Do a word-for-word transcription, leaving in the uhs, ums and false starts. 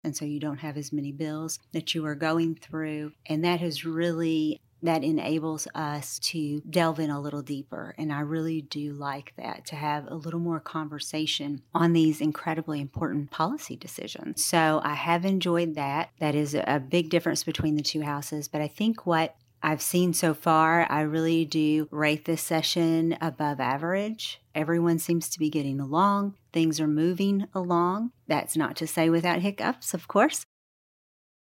and so you don't have as many bills that you are going through. And that has really that enables us to delve in a little deeper. And I really do like that, to have a little more conversation on these incredibly important policy decisions. So I have enjoyed that. That is a big difference between the two houses. But I think what I've seen so far, I really do rate this session above average. Everyone seems to be getting along. Things are moving along. That's not to say without hiccups, of course,